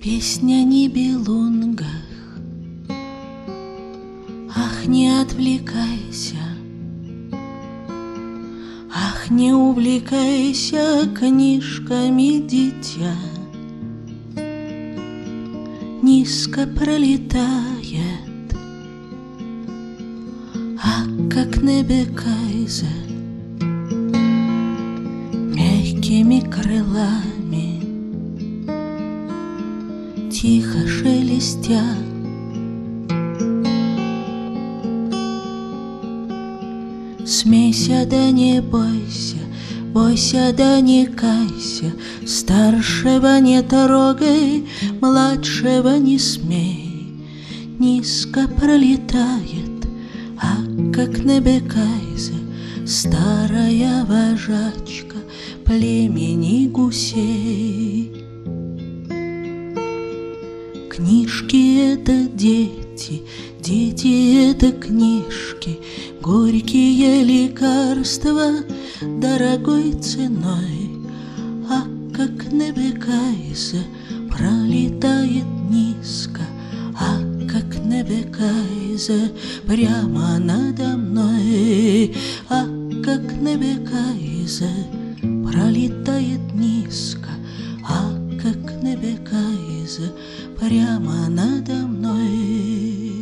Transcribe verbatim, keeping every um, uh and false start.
Песня Нибелунгах. Ах, не отвлекайся, ах, не увлекайся книжками, дитя. Низко пролетает, а как небекайзе, мягкими крылами, тихо шелестя. Смейся, да не бойся, бойся, да не кайся, старшего не трогай, младшего не смей. Низко пролетает, а как небекайзе, старая вожачка племени гусей. Книжки — это дети, дети — это книжки, горькие лекарства дорогой ценой. А как небекайзе пролетает низко, а как небекайзе прямо надо мной. А как небекайзе пролетает низко, а как небекайзе прямо надо мной.